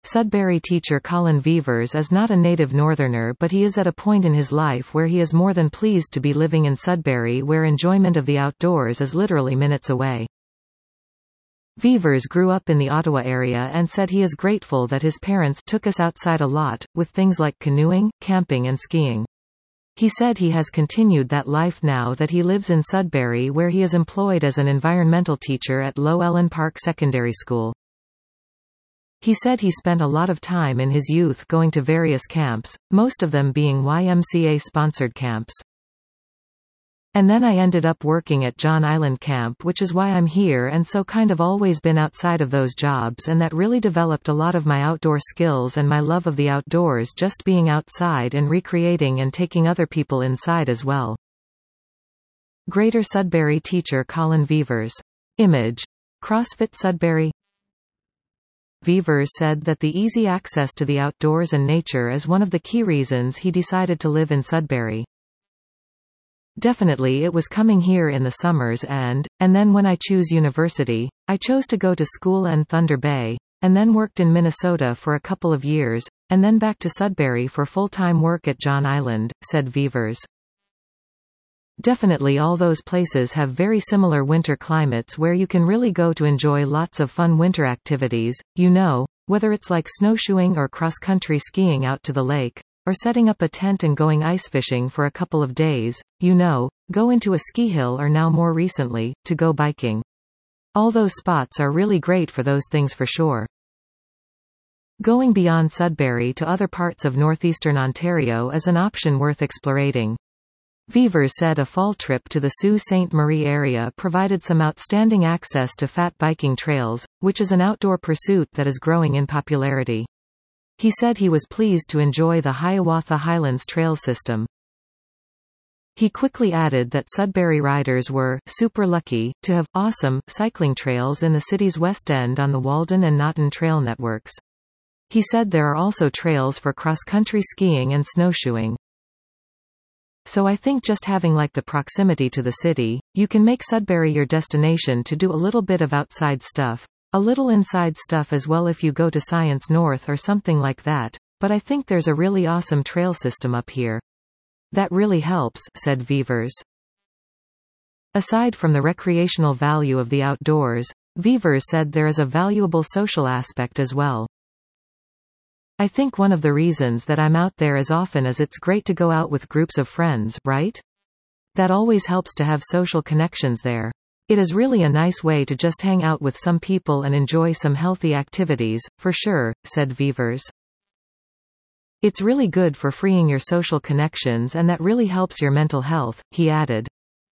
Sudbury teacher Colin Vevers is not a native northerner, but he is at a point in his life where he is more than pleased to be living in Sudbury, where enjoyment of the outdoors is literally minutes away. Vevers grew up in the Ottawa area and said he is grateful that his parents took us outside a lot, with things like canoeing, camping and skiing. He said he has continued that life now that he lives in Sudbury, where he is employed as an environmental teacher at Low Ellen Park Secondary School. He said he spent a lot of time in his youth going to various camps, most of them being YMCA-sponsored camps. And then I ended up working at John Island Camp, which is why I'm here, and so kind of always been outside of those jobs, and that really developed a lot of my outdoor skills and my love of the outdoors, just being outside and recreating and taking other people inside as well. Greater Sudbury teacher Colin Vevers. Image. CrossFit Sudbury. Vevers said that the easy access to the outdoors and nature is one of the key reasons he decided to live in Sudbury. Definitely it was coming here in the summers and then when I choose university, I chose to go to school in Thunder Bay, and then worked in Minnesota for a couple of years, and then back to Sudbury for full-time work at John Island, said Vevers. Definitely all those places have very similar winter climates where you can really go to enjoy lots of fun winter activities, whether it's like snowshoeing or cross-country skiing out to the lake, or setting up a tent and going ice fishing for a couple of days, go into a ski hill, or now more recently, to go biking. All those spots are really great for those things for sure. Going beyond Sudbury to other parts of northeastern Ontario is an option worth exploring. Vevers said a fall trip to the Sault Ste. Marie area provided some outstanding access to fat biking trails, which is an outdoor pursuit that is growing in popularity. He said he was pleased to enjoy the Hiawatha Highlands trail system. He quickly added that Sudbury riders were super lucky to have awesome cycling trails in the city's west end on the Walden and Naughton trail networks. He said there are also trails for cross-country skiing and snowshoeing. So I think just having the proximity to the city, you can make Sudbury your destination to do a little bit of outside stuff, a little inside stuff as well if you go to Science North or something like that, but I think there's a really awesome trail system up here. That really helps, said Vevers. Aside from the recreational value of the outdoors, Vevers said there is a valuable social aspect as well. I think one of the reasons that I'm out there as often is it's great to go out with groups of friends, right? That always helps to have social connections there. It is really a nice way to just hang out with some people and enjoy some healthy activities, for sure, said Vevers. It's really good for freeing your social connections, and that really helps your mental health, he added.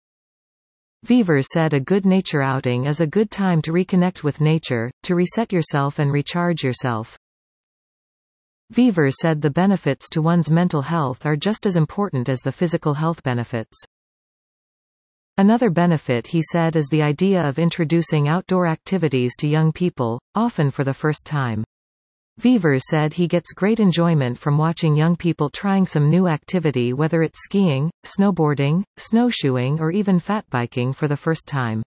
Vevers said a good nature outing is a good time to reconnect with nature, to reset yourself and recharge yourself. Vevers said the benefits to one's mental health are just as important as the physical health benefits. Another benefit, he said, is the idea of introducing outdoor activities to young people, often for the first time. Vevers said he gets great enjoyment from watching young people trying some new activity, whether it's skiing, snowboarding, snowshoeing or even fat biking for the first time.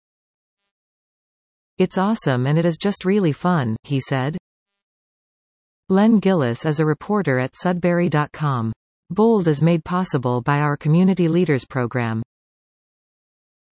It's awesome and it is just really fun, he said. Len Gillis is a reporter at Sudbury.com. Bold is made possible by our Community Leaders program.